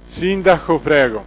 Sindaco, prego.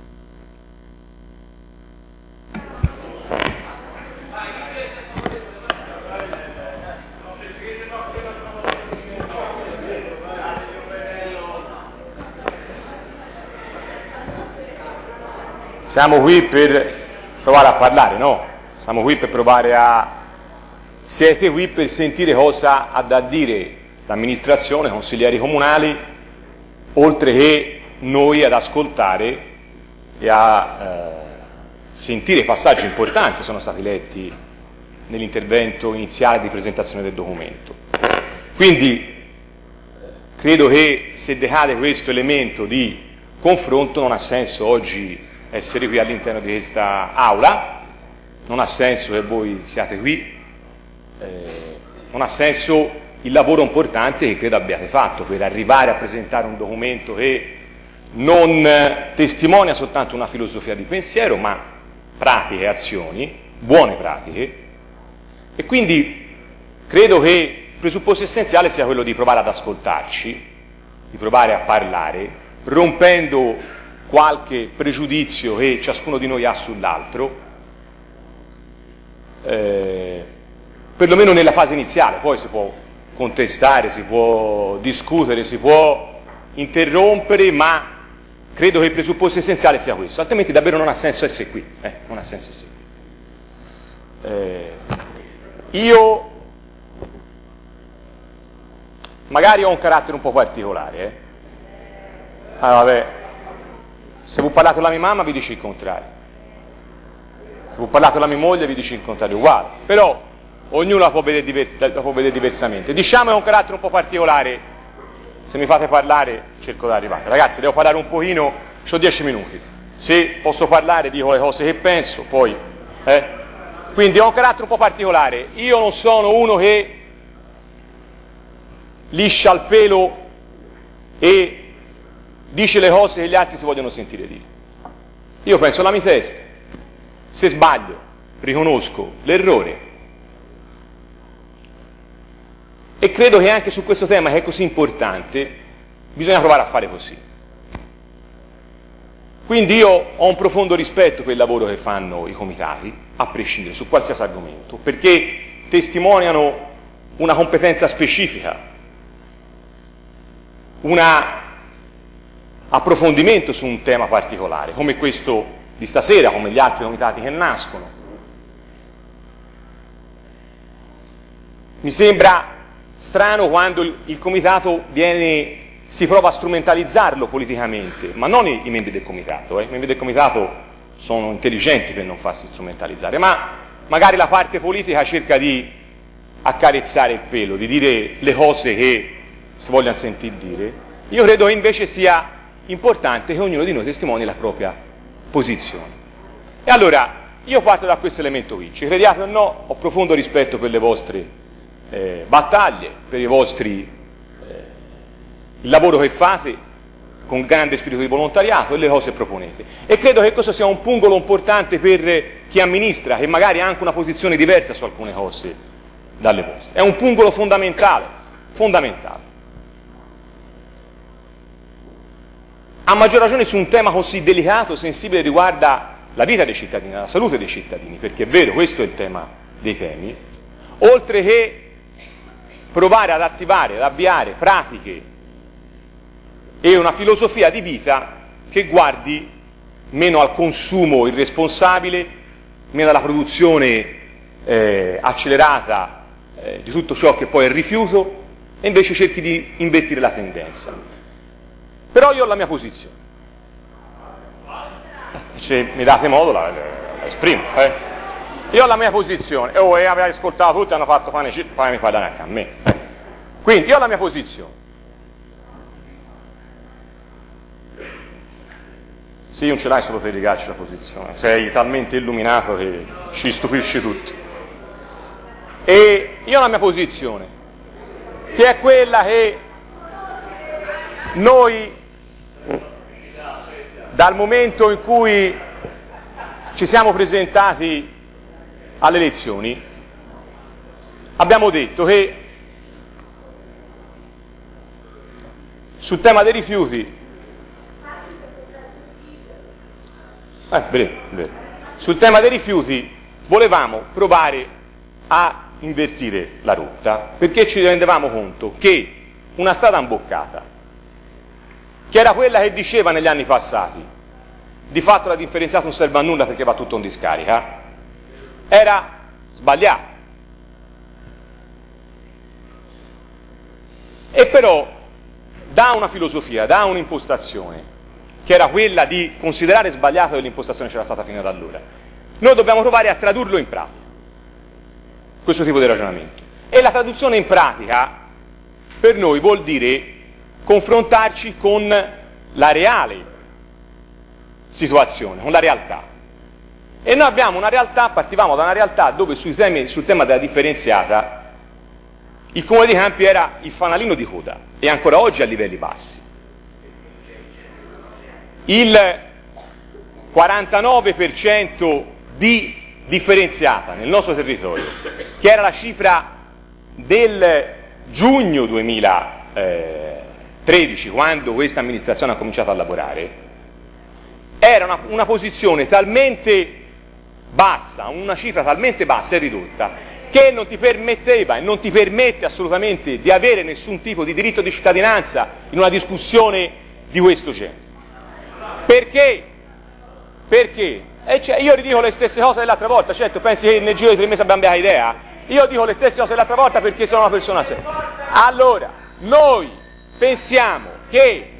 Siamo qui per provare a parlare, no? Siamo qui per provare a... Siete qui per sentire cosa ha da dire l'amministrazione, consiglieri comunali, oltre che noi ad ascoltare e a sentire i passaggi importanti che sono stati letti nell'intervento iniziale di presentazione del documento. Quindi credo che se decade questo elemento di confronto non ha senso oggi essere qui all'interno di questa aula, non ha senso che voi siate qui, non ha senso il lavoro importante che credo abbiate fatto per arrivare a presentare un documento che non testimonia soltanto una filosofia di pensiero, ma pratiche e azioni, buone pratiche, e quindi credo che il presupposto essenziale sia quello di provare ad ascoltarci, di provare a parlare, rompendo qualche pregiudizio che ciascuno di noi ha sull'altro, perlomeno nella fase iniziale. Poi si può contestare, si può discutere, si può interrompere, ma credo che il presupposto essenziale sia questo, altrimenti davvero non ha senso essere qui, non ha senso essere qui. Io magari ho un carattere un po' particolare, Allora, vabbè, se vi parlate la mia mamma vi dice il contrario, se vi parlate la mia moglie vi dice il contrario uguale, però ognuno la può vedere diversamente. Diciamo che ho un carattere un po' particolare, se mi fate parlare cerco di arrivare. Ragazzi, devo parlare un pochino, ho 10 minuti, se posso parlare dico le cose che penso, poi quindi ho un carattere un po' particolare. Io non sono uno che liscia il pelo e dice le cose che gli altri si vogliono sentire dire. Io penso alla mia testa, se sbaglio riconosco l'errore, e credo che anche su questo tema, che è così importante, bisogna provare a fare così. Quindi io ho un profondo rispetto per il lavoro che fanno i comitati, a prescindere, su qualsiasi argomento, perché testimoniano una competenza specifica, un approfondimento su un tema particolare, come questo di stasera, come gli altri comitati che nascono. Mi sembra strano quando il comitato si prova a strumentalizzarlo politicamente, ma non i membri del comitato, i membri del comitato sono intelligenti per non farsi strumentalizzare, ma magari la parte politica cerca di accarezzare il pelo, di dire le cose che si vogliono sentir dire. Io credo che invece sia importante che ognuno di noi testimoni la propria posizione. E allora, io parto da questo elemento qui, ci crediate o no, ho profondo rispetto per le vostre battaglie, per il lavoro che fate con grande spirito di volontariato e le cose che proponete. E credo che questo sia un pungolo importante per chi amministra, che magari ha anche una posizione diversa su alcune cose dalle vostre. È un pungolo fondamentale, fondamentale. A maggior ragione su un tema così delicato, sensibile, riguarda la vita dei cittadini, la salute dei cittadini, perché è vero, questo è il tema dei temi, oltre che provare ad attivare, ad avviare pratiche e una filosofia di vita che guardi meno al consumo irresponsabile, meno alla produzione accelerata di tutto ciò che poi è rifiuto, e invece cerchi di invertire la tendenza. Però io ho la mia posizione, se mi date modo la esprimo, Io ho la mia posizione, e avete ascoltato tutti, hanno fatto pane mi parlare anche a me. Quindi io ho la mia posizione. Sì, non ce l'hai solo per rigarci la posizione, sei talmente illuminato che ci stupisci tutti. E io ho la mia posizione, che è quella che noi, dal momento in cui ci siamo presentati alle elezioni, abbiamo detto che sul tema dei rifiuti Vero. Sul tema dei rifiuti volevamo provare a invertire la rotta, perché ci rendevamo conto che una strada imboccata, che era quella che diceva negli anni passati, di fatto la differenziata non serve a nulla perché va tutto in discarica, era sbagliata. E però da una filosofia, da un'impostazione, che era quella di considerare sbagliato che l'impostazione c'era stata fino ad allora, noi dobbiamo provare a tradurlo in pratica, questo tipo di ragionamento. E la traduzione in pratica per noi vuol dire confrontarci con la reale situazione, con la realtà. E noi abbiamo una realtà, partivamo da una realtà dove sul tema della differenziata il Comune di Campi era il fanalino di coda e ancora oggi a livelli bassi. Il 49% di differenziata nel nostro territorio, che era la cifra del giugno 2013, quando questa amministrazione ha cominciato a lavorare, era una posizione talmente bassa, una cifra talmente bassa e ridotta, che non ti permetteva e non ti permette assolutamente di avere nessun tipo di diritto di cittadinanza in una discussione di questo genere. Perché? Perché? Io ridico le stesse cose dell'altra volta, certo, pensi che nel giro di 3 mesi abbiamo cambiato idea? Io dico le stesse cose dell'altra volta perché sono una persona seria. Allora, noi pensiamo che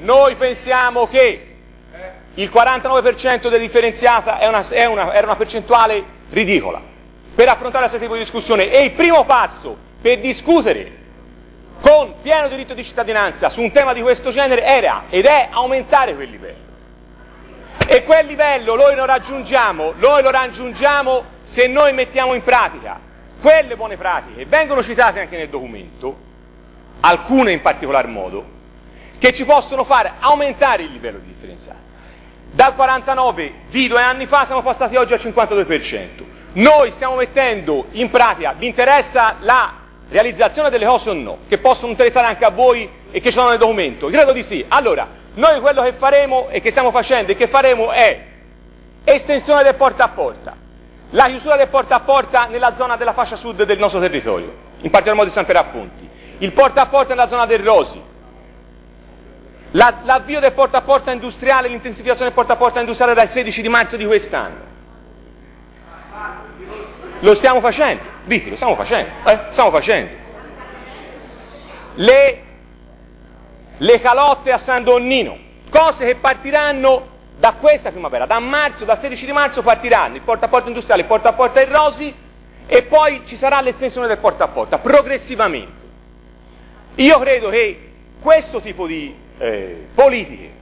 il 49% della differenziata era una percentuale ridicola per affrontare questo tipo di discussione, e il primo passo per discutere con pieno diritto di cittadinanza su un tema di questo genere era ed è aumentare quel livello. E quel livello noi lo raggiungiamo se noi mettiamo in pratica quelle buone pratiche, vengono citate anche nel documento, alcune in particolar modo, che ci possono far aumentare il livello di differenziato. Dal 49 di 2 anni fa siamo passati oggi al 52%. Noi stiamo mettendo in pratica, vi interessa la realizzazione delle cose o no? Che possono interessare anche a voi e che ci sono nel documento? Credo di sì. Allora, noi quello che faremo e che stiamo facendo e che faremo è estensione del porta a porta, la chiusura del porta a porta nella zona della fascia sud del nostro territorio, in particolar modo di San Pierappunti, il porta a porta nella zona del Rosi, l'avvio del porta a porta industriale, l'intensificazione del porta a porta industriale dal 16 di marzo di quest'anno. Lo stiamo facendo, Viti, lo stiamo facendo. Le calotte a San Donnino, cose che partiranno da questa primavera, da marzo, dal 16 di marzo partiranno il porta a porta industriale, il porta a porta in Rosi, e poi ci sarà l'estensione del porta a porta, progressivamente. Io credo che questo tipo di politiche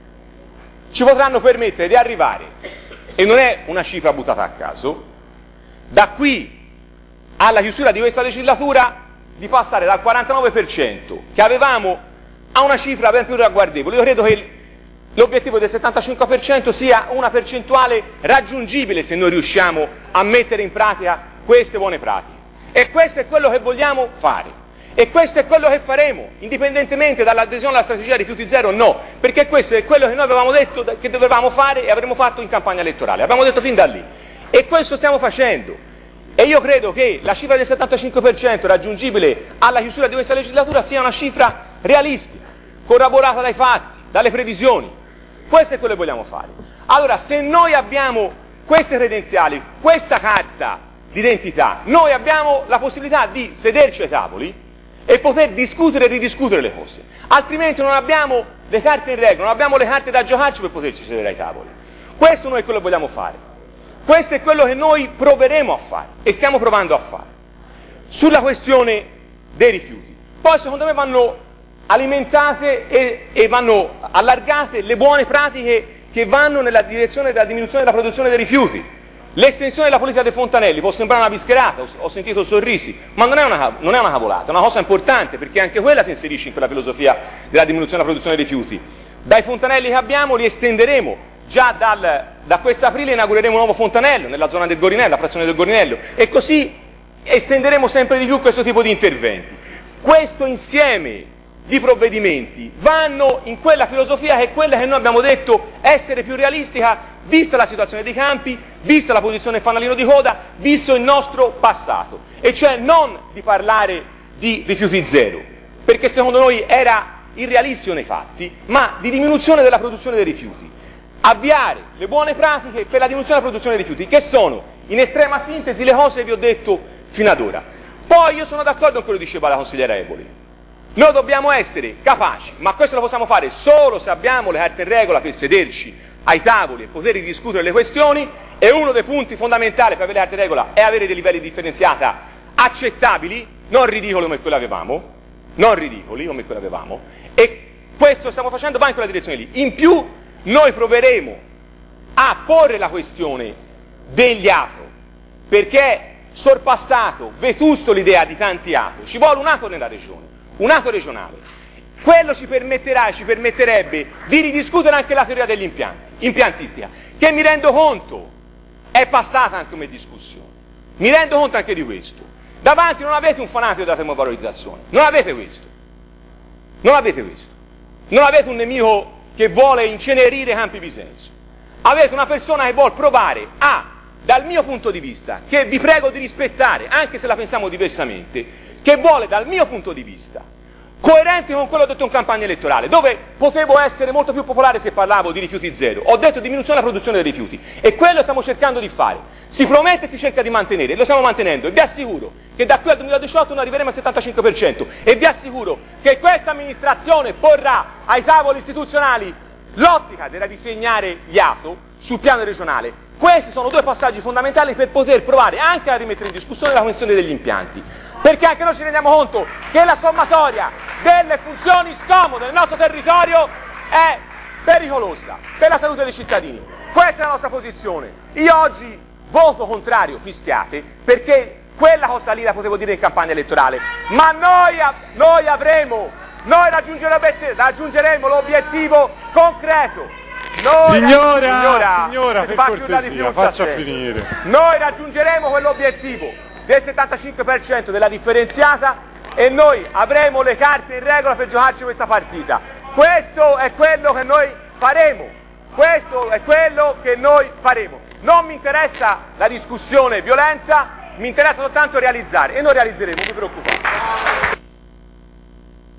ci potranno permettere di arrivare, e non è una cifra buttata a caso, da qui alla chiusura di questa legislatura, di passare dal 49% che avevamo a una cifra ben più ragguardevole. Io credo che l'obiettivo del 75% sia una percentuale raggiungibile se noi riusciamo a mettere in pratica queste buone pratiche. E questo è quello che vogliamo fare. E questo è quello che faremo, indipendentemente dall'adesione alla strategia rifiuti zero o no, perché questo è quello che noi avevamo detto che dovevamo fare e avremmo fatto in campagna elettorale. Abbiamo detto fin da lì. E questo stiamo facendo. E io credo che la cifra del 75% raggiungibile alla chiusura di questa legislatura sia una cifra realistica, corroborata dai fatti, dalle previsioni. Questo è quello che vogliamo fare. Allora, se noi abbiamo queste credenziali, questa carta d'identità, noi abbiamo la possibilità di sederci ai tavoli e poter discutere e ridiscutere le cose. Altrimenti non abbiamo le carte in regola, non abbiamo le carte da giocarci per poterci sedere ai tavoli. Questo noi è quello che vogliamo fare. Questo è quello che noi proveremo a fare e stiamo provando a fare. Sulla questione dei rifiuti, poi secondo me vanno alimentate e vanno allargate le buone pratiche che vanno nella direzione della diminuzione della produzione dei rifiuti. L'estensione della politica dei fontanelli può sembrare una bischerata, ho sentito sorrisi, ma non è una cavolata, è una cosa importante, perché anche quella si inserisce in quella filosofia della diminuzione della produzione dei rifiuti. Dai fontanelli che abbiamo li estenderemo. Già da quest'aprile inaugureremo un nuovo fontanello nella zona del Gorinello, la frazione del Gorinello, e così estenderemo sempre di più questo tipo di interventi. Questo insieme di provvedimenti vanno in quella filosofia che è quella che noi abbiamo detto essere più realistica, vista la situazione dei campi, vista la posizione fanalino di coda, visto il nostro passato, e cioè non di parlare di rifiuti zero, perché secondo noi era irrealistico nei fatti, ma di diminuzione della produzione dei rifiuti. Avviare le buone pratiche per la diminuzione della produzione dei rifiuti, che sono, in estrema sintesi, le cose che vi ho detto fino ad ora. Poi io sono d'accordo con quello che diceva la consigliera Eboli. Noi dobbiamo essere capaci, ma questo lo possiamo fare solo se abbiamo le carte in regola per sederci ai tavoli e poter discutere le questioni, e uno dei punti fondamentali per avere le carte in regola è avere dei livelli di differenziata accettabili, non ridicoli come quello avevamo, e questo stiamo facendo, va in quella direzione lì. In più noi proveremo a porre la questione degli ATO, perché è sorpassato, vetusto l'idea di tanti ATO, ci vuole un ATO nella regione, un ATO regionale. Quello ci permetterà e ci permetterebbe di ridiscutere anche la teoria impiantistica, che mi rendo conto è passata anche come discussione. Mi rendo conto anche di questo. Davanti non avete un fanatico della termovalorizzazione, non avete questo. Non avete un nemico che vuole incenerire Campi Bisenzio. Avete una persona che vuole provare dal mio punto di vista, che vi prego di rispettare, anche se la pensiamo diversamente, che vuole, dal mio punto di vista, coerente con quello detto in campagna elettorale, dove potevo essere molto più popolare se parlavo di rifiuti zero, ho detto diminuzione della produzione dei rifiuti, e quello stiamo cercando di fare. Si promette e si cerca di mantenere, e lo stiamo mantenendo, e vi assicuro che da qui al 2018 noi arriveremo al 75%, e vi assicuro che questa amministrazione porrà ai tavoli istituzionali l'ottica della disegnare gli ATO sul piano regionale. Questi sono due passaggi fondamentali per poter provare anche a rimettere in discussione la questione degli impianti, perché anche noi ci rendiamo conto che la sommatoria delle funzioni scomode nel nostro territorio è pericolosa per la salute dei cittadini. Questa è la nostra posizione. Io oggi voto contrario, fischiate, perché quella cosa lì la potevo dire in campagna elettorale, ma noi raggiungeremo l'obiettivo concreto. Signora, per cortesia, faccia finire. Noi raggiungeremo quell'obiettivo del 75% della differenziata, e noi avremo le carte in regola per giocarci questa partita. Questo è quello che noi faremo. Non mi interessa la discussione violenta, mi interessa soltanto realizzare, e noi realizzeremo, non vi preoccupate.